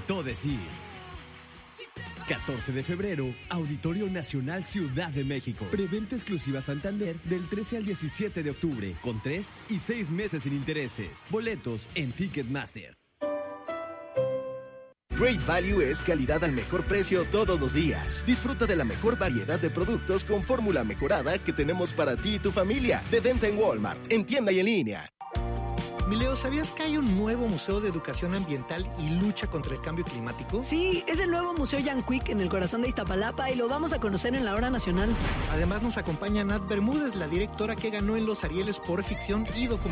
faltó decir. 14 de febrero, Auditorio Nacional Ciudad de México. Preventa exclusiva Santander del 13 al 17 de octubre, con 3 y 6 meses sin intereses. Boletos en Ticketmaster. Great Value es calidad al mejor precio todos los días. Disfruta de la mejor variedad de productos con fórmula mejorada que tenemos para ti y tu familia. De venta en Walmart, en tienda y en línea. Mileo, ¿sabías que hay un nuevo Museo de Educación Ambiental y Lucha contra el Cambio Climático? Sí, es el nuevo Museo Yanquic en el corazón de Iztapalapa y lo vamos a conocer en la hora nacional. Además nos acompaña Nat Bermúdez, la directora que ganó en los Arieles por ficción y documental.